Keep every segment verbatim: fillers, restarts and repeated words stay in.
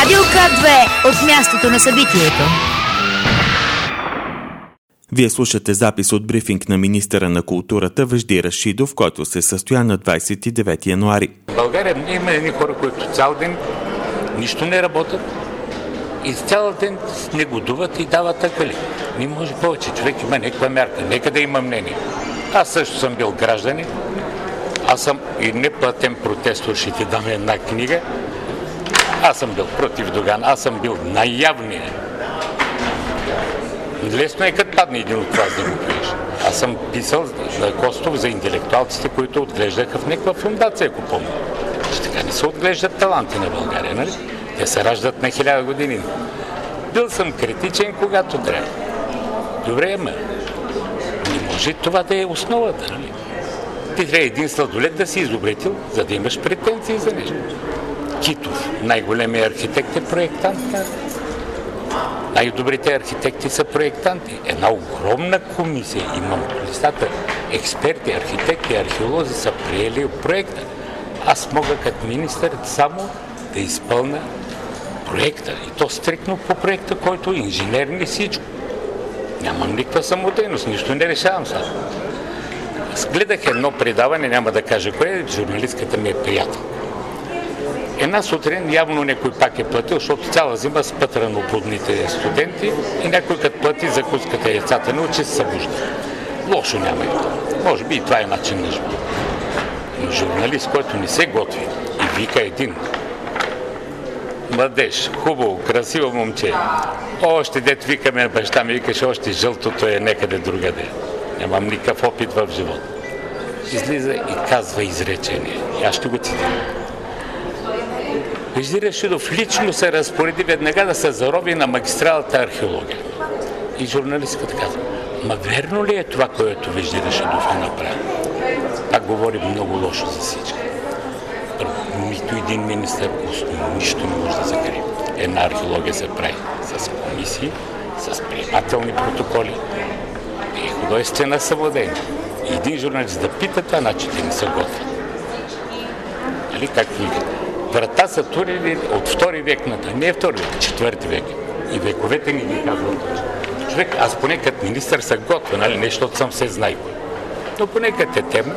Радио К две от мястото на събитието. Вие слушате запис от брифинг на министъра на културата Вежди Рашидов, който се състоя на двадесет и девети януари. В България има едни хора, които цял ден нищо не работят и цял ден негодуват и дават акъли. Не може повече. Човек има някаква мярка. Нека да има мнение. Аз също съм бил гражданин. Аз съм и неплатен протестор. Ще ти дам една книга. Аз съм бил против Доган. Аз съм бил най-явният. Лесно е като падне един от вас да го пиеш. Аз съм писал на Костов за интелектуалците, които отглеждаха в някаква фундация, ако помня. Че така не се отглеждат таланти на България, нали? Те се раждат на хиляда години. Бил съм критичен, когато трябва. Добре, ама не може това да е основата, нали? Ти трябва един сладолет да си изобретил, за да имаш претенции за нещо. Китов, най-големият архитект, е проектант. Най-добрите архитекти са проектанти. Една огромна комисия, имам листата, експерти, архитекти, археолози са приели проекта. Аз мога като министър само да изпълня проекта. И то стрикно по проекта, който е инженерни всичко. Нямам никаква самодейност, нищо не решавам сега. Аз гледах едно предаване, няма да кажа кое, журналистката ми е приятел. Една сутрин явно някой пак е платил, защото цяла зима спътрано плодните студенти и някой като плати закуската яйцата не учи се събужда. Лошо няма и това. Може би и това е начин на живота. Но журналист, който не се готви и вика един младеж, хубаво, красиво момче, още дет викаме на баща ми, викаш, още жълтото е некъде другаде. Нямам никакъв опит в живота. Излиза и казва изречение. И аз ще го цитирам. Вежди Рашидов лично се разпореди веднага да се зароби на магистралата археология. И журналистката казва, ма верно ли е това, което Вежди Рашидов е направил? Пак говори много лошо за всички. Нито един министър нищо не може да закрие. Една археология се прави с комисии, с приемателни протоколи. И художествена съвладение. И един журналист да пита това, значи те не са готви. Нали, как книгата? Врата са турили от втори век на не е втори век, четвърти век. И вековете ни ги казват. Човек, аз поне като министър са готва, нали, нещо, защото съм се знай. Но поне като е тема,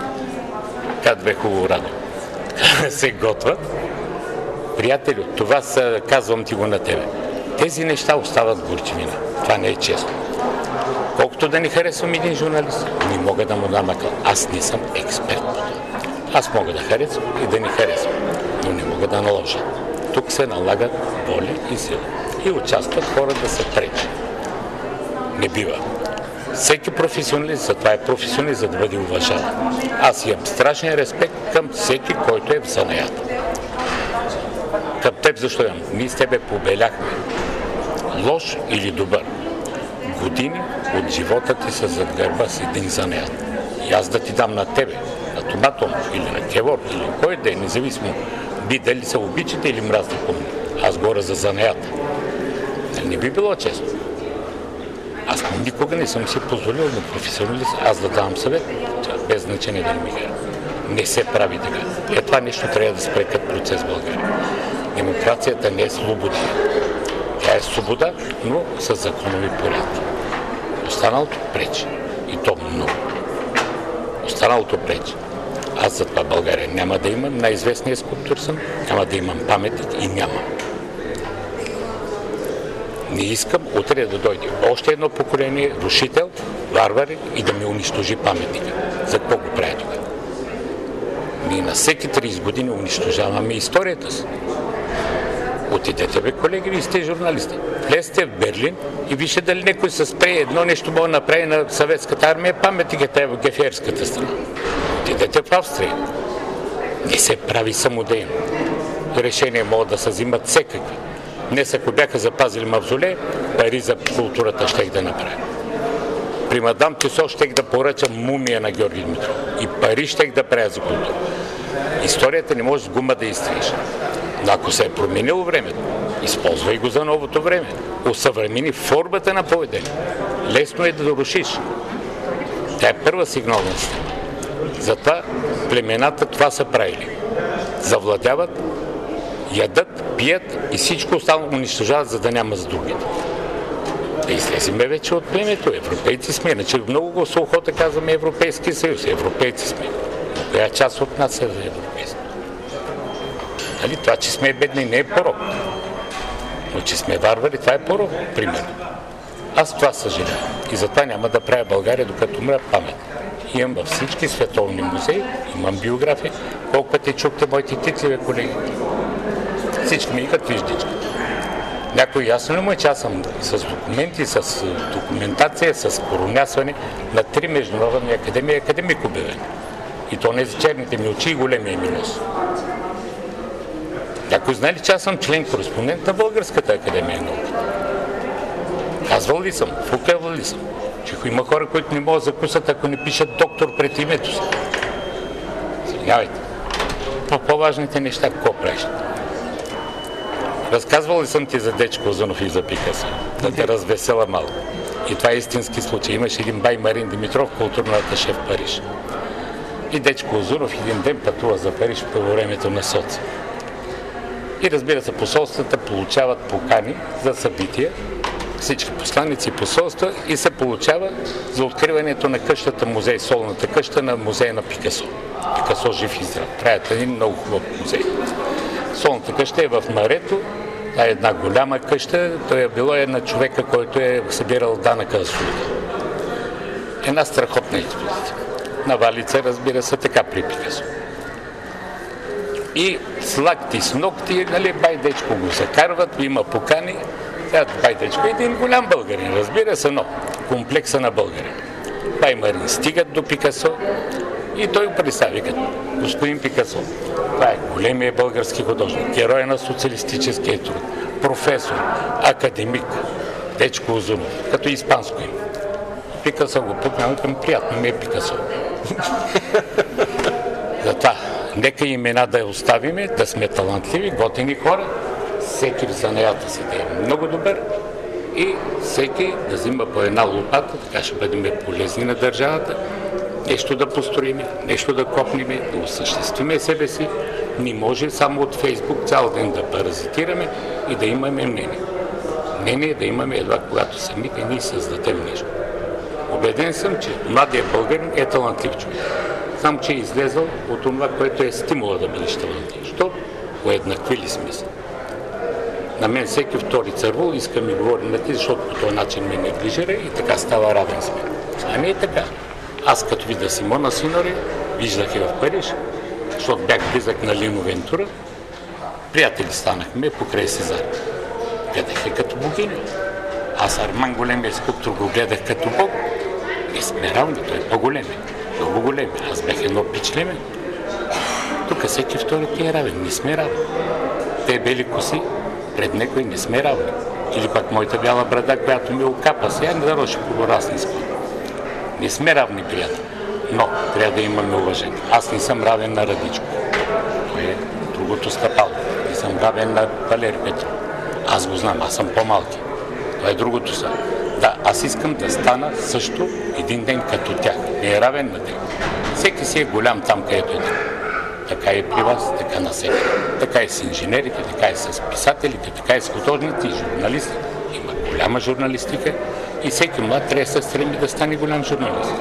как бе хубаво радио, се готват. Приятелю, това са, казвам ти го на тебе. Тези неща остават горчивина. Това не е честно. Колкото да не харесвам един журналист, не мога да му дам акъл. Аз не съм експерт. Аз мога да харесвам и да не харесвам, но не мога да наложа. Тук се налагат воля и сила. И участват хора да се пречи. Не бива. Всеки професионалист, за това е професионалист, за да бъде уважаван. Аз имам страшен респект към всеки, който е в занаята. Към теб защо имам? Ние с тебе побеляхме. Лош или добър. Години от живота ти са зад гърба си един занаят. И аз да ти дам на тебе, на Томатонов или на Кевор, или кой да е, независимо, би дали се обичате или мразите по мен. Аз говоря за занаята. Не би било честно. Аз никога не съм си позволил на професионалист, аз да давам съвет, без значение да не ми харесва. Не се прави така. Е, това нещо трябва да спре като процес в България. Демокрацията не е свобода. Тя е свобода, но с законови порядки. Останалото пречи. И то много. Останалото пречи. Аз за това България няма да имам най-известния скулптор съм, няма да имам паметник и нямам. Не искам утре да дойде още едно поколение, рушител, варвари и да ми унищожи паметника. За какво го прави това? Ние на всеки тридесет години унищожаваме историята си. Отидете, бе, колеги, ви сте журналисти. Влезте в Берлин и вижте дали някой се спре едно нещо мога да направи на съветската армия, паметникът е в геферската страна. Отидете в Австрия. Не се прави самодейно. Решения могат да се взимат всекакви. Днес, ако бяха запазили мавзолей, пари за културата щех да направя. При мадам Тюсо щех да поръчам мумия на Георги Димитров. И пари щех да правя за култура. Историята не може с гума да изтриеш. Но ако се е променило времето, използвай го за новото време. Осъвремени формата на поведение. Лесно е да дорушиш. Тя е първа сигнална система. Затова племената това са правили. Завладяват ядат, пият и всичко останало унищожават, за да няма за другите. Да излеземе вече от племето, европейци сме, иначе много с охота казваме Европейски съюз, европейци сме. Но коя част от нас е за европейски? Нали? Това, че сме бедни, не е порок. Но че сме варвари, това е порок, примерно. Аз това съжалявам. И затова няма да правя България, докато умра памет. Имам във всички световни музеи, имам биография. Колко пъти чухте моите титли, бе, колеги? Всички ми викат виждичка. Някой ясно ли му е, че аз съм с документи, с документация, с коронясване на три международни академии, академик обявен. И то не за черните ми очи и големия ми нос. Някой знае ли, че аз съм член-кореспондент на Българската академия на науките? Казвал ли съм? Фукавал ли съм? Че има хора, които не могат да закусат, ако не пишат доктор пред името си. Съмнявайте. По по-важните неща, какво правиш? Разказвал ли съм ти за Дечко Узунов и за Пикасо? Да те развесела малко. И това е истински случай. Имаше един бай Марин Димитров, културен аташе в Париж. И Дечко Узунов един ден пътува за Париж по времето на соци. И разбира се, посолствата получават покани за събития, всички посланици и посолства, и се получава за откриването на къщата музей, солната къща на музея на Пикасо. Пикасо жив и здрав. Правят един много хубав музей. Солната къща е в Марето, това е една голяма къща, той е било една човека, който е събирал данъка за свобода. Една страхотна експозиция. На валица, разбира се, така при Пикасо. И с лакти, с ногти, нали, бай Дечко го закарват, има покани. Бай Дечко е един голям българин, разбира се, но комплекса на българин. Бай Марин стигат до Пикасо и той го представи като господин Пикасо. Това е големия български художник, герой на социалистическия труд, професор, академик, Дечко Узунов, като испанско име. Пикасо го пукна, към приятно ми е Пикасо. Затова, нека имена да я оставиме, да сме талантливи, готини хора, всеки в занаята си да е много добър и всеки да взима по една лопата, така ще бъдем полезни на държавата, нещо да построиме, нещо да копнеме, да осъществиме себе си. Не може само от Фейсбук цял ден да паразитираме и да имаме мнение. Мнение да имаме едва когато самите ние създадем нещо. Убеден съм, че младият българин е талантлив човек. Сам, че е излезъл от това, което е стимула да бъдеш талантлив. Що? Уеднаквили сме се. На мен всеки втори цървул иска ми говори на ти, защото по този начин ме неглижира и така става равен с мен. А не е така. Аз като видя Симона Синори, виждах я в Париж, защото бях близък на Лино Вентура, приятели станахме покрай Сезар. Гледах я като богиня. Аз Арман големия скулптор го гледах като бог. Не сме равни, той е по-голем. Много голем. Аз бях едно пичлеме. Тук всеки втори ти е равен. Не сме равни. Те бели коси, пред някой не сме равни. Или пак моята бяла брада, която ми окапа. Сега не зароши по разни спори. Не сме равни, приятели. Но трябва да имаме уважение. Аз не съм равен на Радичко. Той е другото стъпало. Не съм равен на Валери Петров. Аз го знам, аз съм по-малки. Това е другото са. Да, аз искам да стана също един ден като тях. Не е равен на тях. Всеки си е голям там, където е. Така е при вас, така на всеки. Така е с инженерите, така е с писателите, така е с художниците и журналистите. Има голяма журналистика и всеки млад трябва да се стреми да стане голям журналист.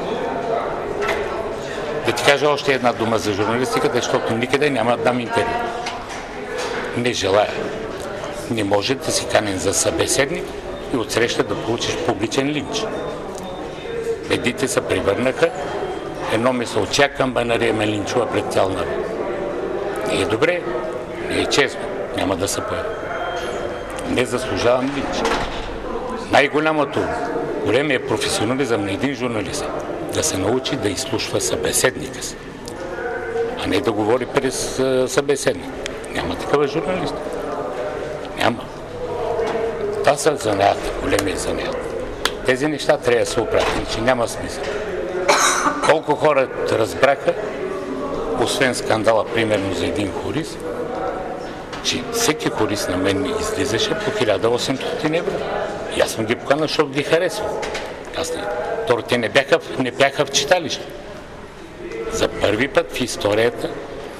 Да ти кажа още една дума за журналистиката, защото никъде няма да дам интервю. Не желая. Не може да си канен за събеседник и отсреща да получиш публичен линч. Медиите се превърнаха, едно ме се очакам, банария ме линчува пред цял народ. Не е добре, не е честно, няма да се появи. Не заслужавам линч. Най-голямото, големия професионализъм на един журналист е да се научи да изслушва събеседника си, а не да говори през събеседник. Няма такава журналист. Няма. Това са занаята, големия занаят. Тези неща трябва да се оправят, че няма смисъл. Колко хора разбраха, освен скандала, примерно за един хорист, че всеки хорист на мен излизаше по хиляда и осемстотин евро. И аз съм ги поканал, защото ги харесвам. Аз не. Второ, те не бяха, не бяха в читалище. За първи път в историята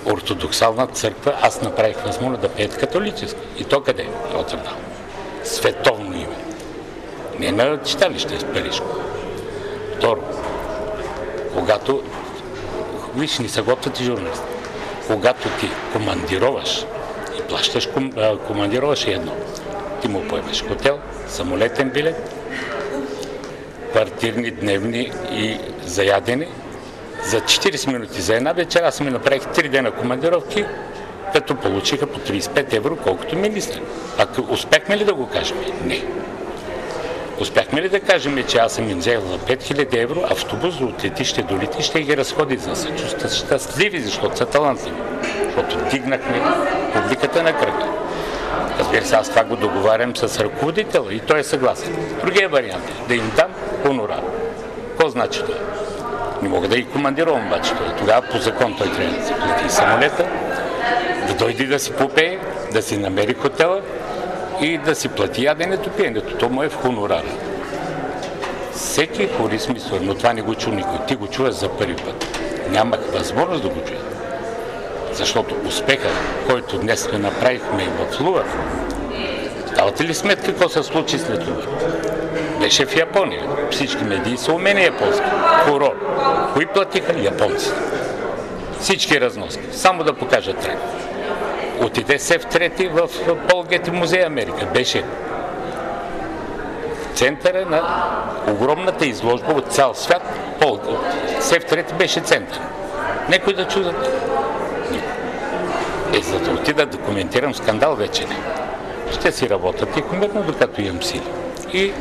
ортодоксалната църква, аз направих възможно да пеят католически. И то къде? Роттердам. Световно име. Не на читалище с Парижко. Второ, когато, виж, ни са готвят и журналисти, когато ти командироваш и плащаш, ком, а, командироваш едно, ти му поемеш хотел, самолетен билет, квартирни, дневни и заядени, за четирийсет минути за една вечер. Аз ми направих три дена командировки, като получиха по трийсет и пет евро, колкото министър. А успяхме ли да го кажем? Не. Успяхме ли да кажем, че аз съм им взел за пет хиляди евро автобус от летище до летище и ги разходи, за да се чувстват щастливи, защото са талантливи. Защото дигнахме публиката на кръга. Разбира се, аз това го договарям с ръководителя и той е съгласен. Другия вариант е да им дам хонорар. Какво значи това? Не мога да ги командировам, обаче. Тогава по закон той трябва да си плати самолета, да дойде да си попее, да си намери хотела и да си плати яденето, пиенето. То му е в хонорара. Всеки хорист мисля, но това не го чу никой. Ти го чуваш за първи път. Нямах възможност да го чуя. Защото успеха, който днес сме направихме в Лувър, давате ли сметка какво се случи след Лувър? Беше в Япония. Всички медии са умени японски. Хорор. Кои платиха? Японци. Всички разноски. Само да покажат трен. Отиде Сев трети в Пол Гети музей Америка. Беше центъра на огромната изложба от цял свят. Пол... Сев трети беше център. Некой да чудат. Е, за да отида да коментирам скандал, вече не. Ще си работя тихомирно, докато имам сили. И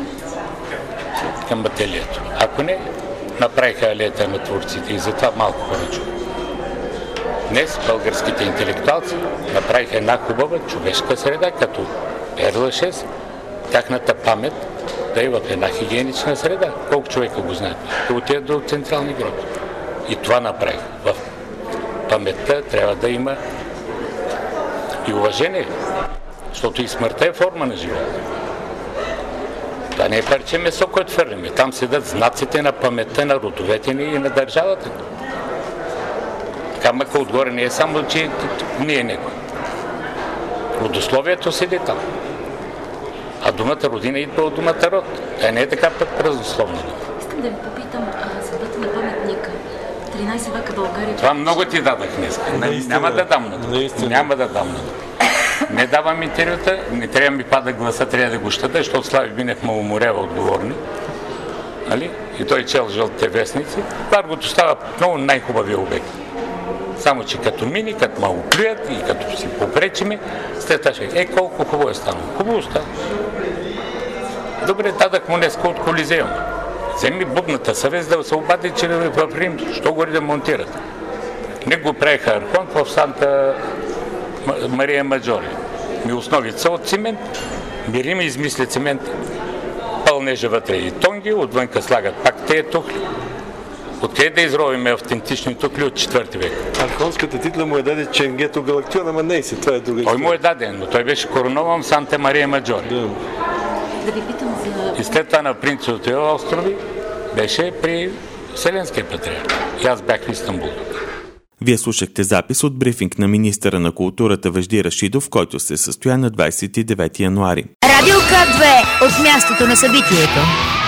към ателието. Ако не, направиха алеята на творците и затова малко хора чува. Днес българските интелектуалци направиха една хубава човешка среда, като Перла шест, тяхната памет да е в една хигиенична среда. Колко човека го знаят? Да отидат до централни гроби. И това направиха. В паметта трябва да има и уважение, защото и смъртта е форма на живота. Това не е парче месо, което фърлиме. Там седат знаците на паметта на родовете ни и на държавата. Камъка отгоре не е само, че не е него. Родословието седи там. А думата родина идва от думата род. Тя не е така пък празнословна дума. Искам да ви попитам съдбата на паметника. тринайсет века България... Това много ти дадах днес. Няма да дам на това. Няма да дам на това. Не давам интервюта, не трябва ми пада гласа, трябва да го щата, защото Слави Бинев ме уморява отговорни. Нали? И той чел жълтите вестници. Паргото става много най-хубавия обект. Само, че като мини, като малко плюят и като си попречиме, след това ще е, колко хубаво е станало. Хубаво става. Добре, дадах му днеска от Колизеум. Вземи будната съвест да се обади, че в Рим, що го да монтират. Не го правиха Архонт в Санта Мария Маджоре. Ми основите са от цимент. Ми Рим измисля цимент. Пълнежа вътре и тонги, отвънка слагат пак тези тухли. Откъде да изровиме автентични тухли от четвърти век? Архонската титла му е даде Ченгето Галактион, ама не си, това е друга история. Той му е даден, но той беше коронован в Санта Мария Маджоре. Да. Да ви питам за... И след това на Принцовите острови беше при Вселенския патриарх. И аз бях в Истанбул. Вие слушахте запис от брифинг на министъра на културата Вежди Рашидов, който се състоя на двадесет и девети януари. Радио К две от мястото на събитието.